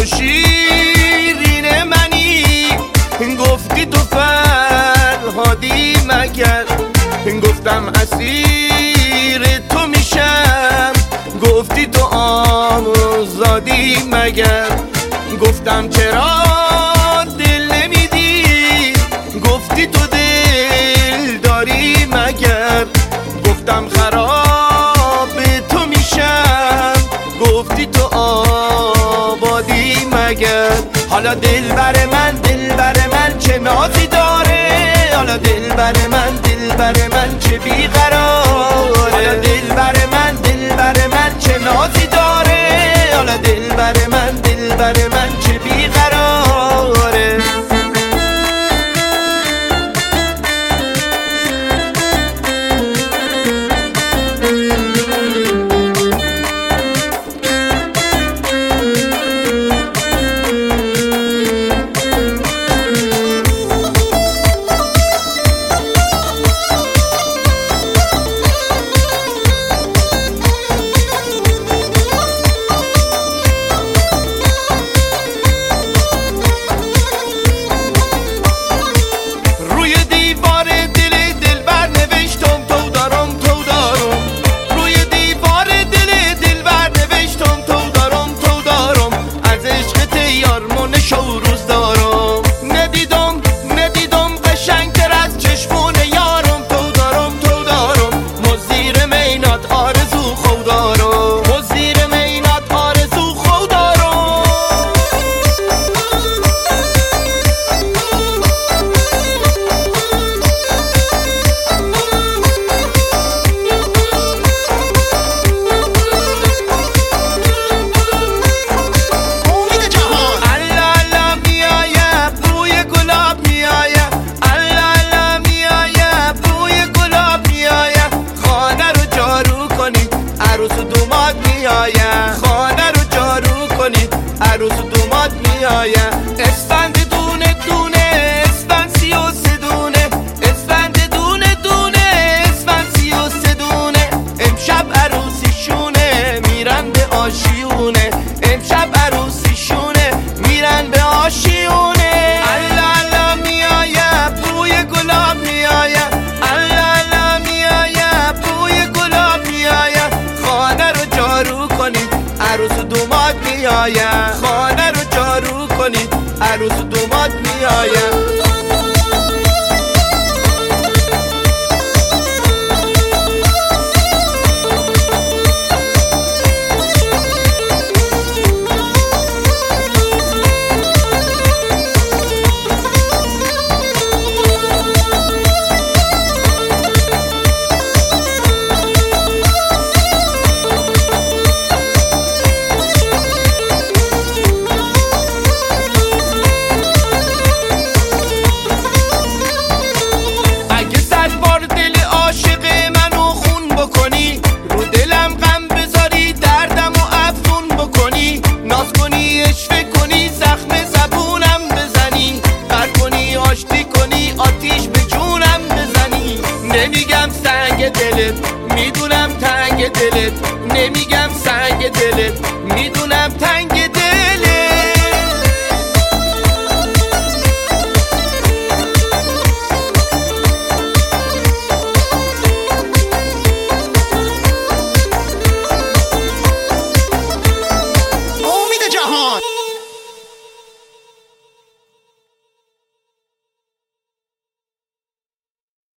تو شیرین منی، گفتی تو فرهادی مگر، گفتم اسیر تو میشم، گفتی تو آزادی مگر، گفتم چرا دل نمیدی، گفتی تو دل داری مگر، گفتم خراب تو میشم، گفتی تو آبادی مگر. حالا دل بر من چه نازی داره، حالا دل بر من چه بیقراره، حالا دل بر من چه نازی داره، حالا دل بر من چه بیقراره. خانه رو جارو کنید عروس دوماد میآید. اسفند دونه دونه اسفند 33 دونه، اسفند دونه دونه اسفند 33 دونه، امشب عروسیشونه میرن به آشیونه، امشب عروسیشونه میرن به آشیونه. الله الله میآید بوی گلاب میآید، الله الله میآید بوی گلاب میآید. خانه رو جارو کنید عروس دوماد میآید، خانه رو جارو کنید عروس دوماد میآید. نمیگم سنگ دلت میدونم تنگ دلت، نمیگم سنگ دلت میدونم تنگ